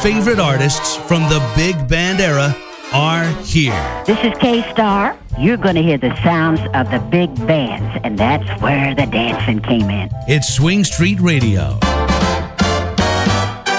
favorite artists from the big band era are here. This is K-Star. You're going to hear the sounds of the big bands, and that's where the dancing came in. It's Swing Street Radio.